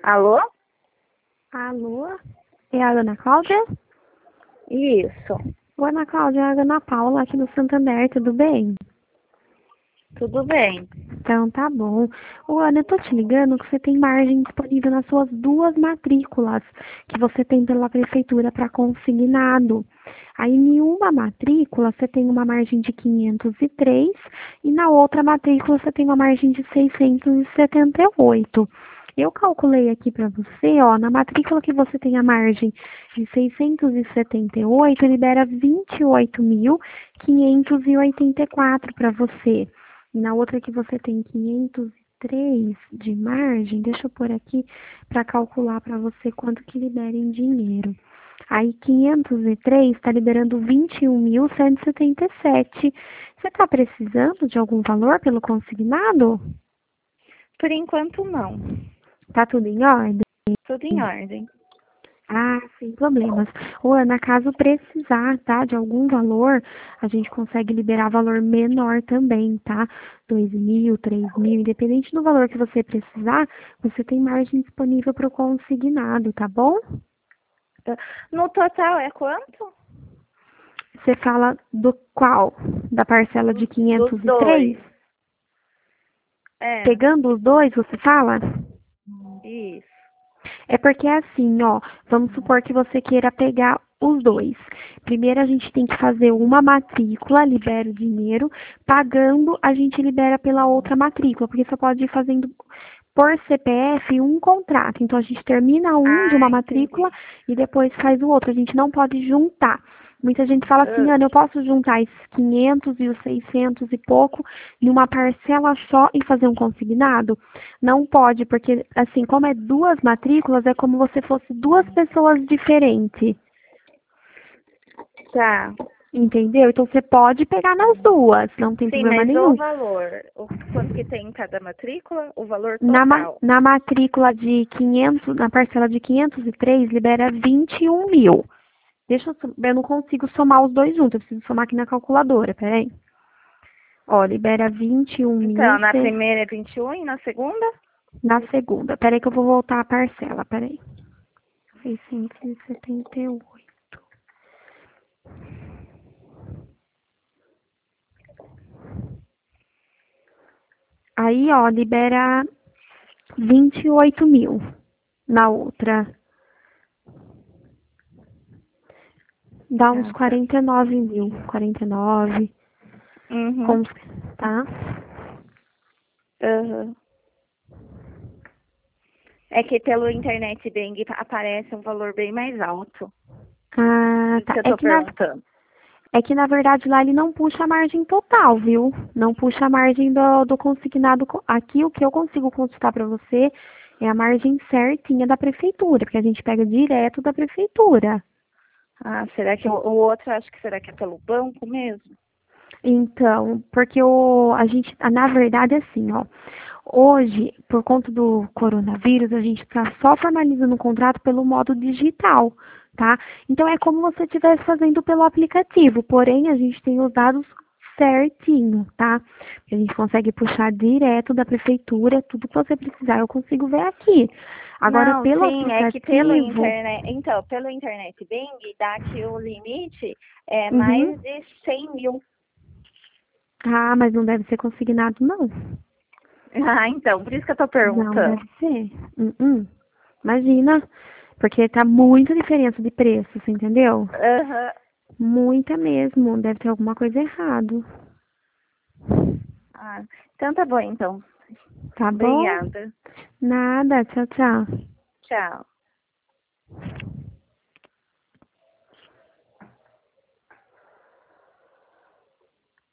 Alô? Alô? É a Ana Cláudia? Isso. Oi, Ana Cláudia, é a Ana Paula aqui do Santander, tudo bem? Tudo bem. Então tá bom. Ô, Ana, eu tô te ligando que você tem margem disponível nas suas duas matrículas que você tem pela prefeitura para consignado. Aí em uma matrícula você tem uma margem de 503 e na outra matrícula você tem uma margem de 678. Eu calculei aqui para você, ó, na matrícula que você tem a margem de 678, libera 28.584 para você. E na outra que você tem 503 de margem, deixa eu pôr aqui para calcular para você quanto que libera em dinheiro. Aí 503 está liberando 21.177. Você está precisando de algum valor pelo consignado? Por enquanto, não. Tá tudo em ordem? Tudo em ordem. Ah, sem problemas. Ô, Ana, caso precisar, tá, de algum valor, a gente consegue liberar valor menor também, tá? 2.000, 3.000, independente do valor que você precisar, você tem margem disponível para o consignado, tá bom? No total é quanto? Você fala do qual? Da parcela de Dos 503? dois. É, Pegando os dois, você fala? isso. É porque é assim, ó, vamos supor que você queira pegar os dois. Primeiro a gente tem que fazer uma matrícula, libera o dinheiro, pagando a gente libera pela outra matrícula, porque você pode ir fazendo por CPF um contrato. Então a gente termina um de Ah, uma matrícula entendi. e depois faz o outro. A gente não pode juntar. Muita gente fala assim, Ah, Ana, eu posso juntar esses 500 e os 600 e pouco em uma parcela só e fazer um consignado? Não pode, porque assim, como é duas matrículas, é como se fosse duas pessoas diferentes. tá. Entendeu? Então você pode pegar nas duas, não tem Sim, problema mas o nenhum. valor, quanto que tem em cada matrícula? O valor Na, total. na matrícula de 500, na parcela de 503, libera 21.000. Deixa eu não consigo somar os dois juntos, eu preciso somar aqui na calculadora, peraí. Ó, libera 21.000 Então, na primeira é 21 e na segunda? na segunda. Peraí que eu vou voltar a parcela, peraí. 678. Aí, ó, libera 28.000 na outra. Dá uns Ah, tá. 49.000. 49, Uhum. como, tá? Uhum. É que pelo internet Bang aparece um valor bem mais alto. Ah, Por isso tá. que eu tô perguntando. É que na verdade lá ele não puxa a margem total, viu? Não puxa a margem do consignado. Aqui o que eu consigo consultar para você é a margem certinha da prefeitura, porque a gente pega direto da prefeitura. Ah, será que o outro, acho que será que é pelo banco mesmo? Então, porque a gente, na verdade, assim, ó, hoje, por conta do coronavírus, a gente está só formalizando o contrato pelo modo digital, tá? Então é como você estivesse fazendo pelo aplicativo, porém a gente tem os dados certinho, tá? A gente consegue puxar direto da prefeitura, tudo que você precisar, eu consigo ver aqui. Agora, Não, pelo sim, é que pelo aplicativo, internet, então, pelo internet Bang dá que o limite é uhum. mais de 100 mil. Ah, mas não deve ser consignado, não. Ah, então, por isso que eu tô Não perguntando. deve ser. Imagina, porque tá muita diferença de preço, você entendeu? Aham. Muita mesmo, deve ter alguma coisa errada. Ah, então tá bom, então. Tá bom? Obrigada. Nada, tchau, tchau. Tchau.